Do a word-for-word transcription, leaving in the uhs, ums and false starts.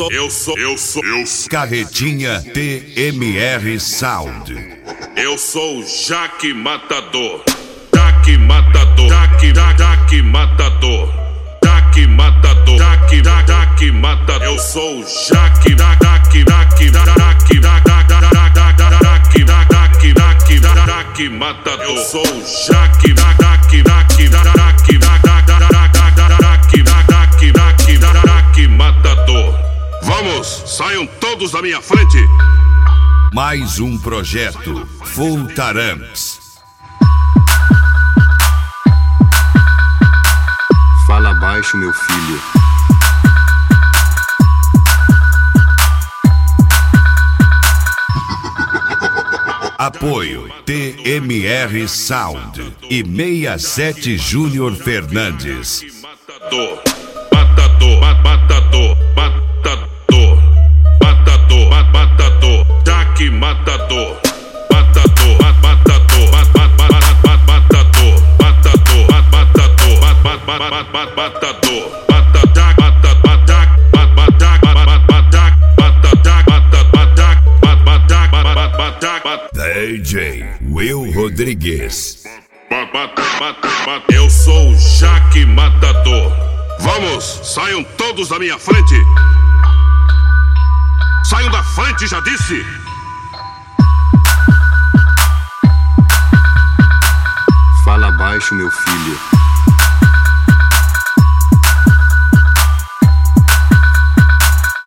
sou, eu sou, eu sou, eu sou. Carretinha T M R Sound. Eu sou o Jaque Matador. Jaque Matador. Jaque, Jaque Matador. Jaque Matador. Jaque, Jaque Matador. Eu sou o Jaque, Jaque, Jaque, Jaque, Jaque, Jaque, Jaque, Jaque Matador. Eu sou o Jaque, Jaque, Jaque, Jaque, Jaque, Jaque, Jaque Matador. Vamos, saiam todos da minha frente. Mais um projeto Full Taramps. Fala baixo, meu filho. Apoio T M R Sound e sessenta e sete Júnior Fernandes. Matador, matador, matador, matador, matador, matador, Jaque Matador, matador, matador, matador, matador, matador, matador, D J Will Rodrigues. Eu sou o Jaque Matador. Vamos, saiam todos da minha frente. Saiam da frente, já disse. Fala baixo, meu filho.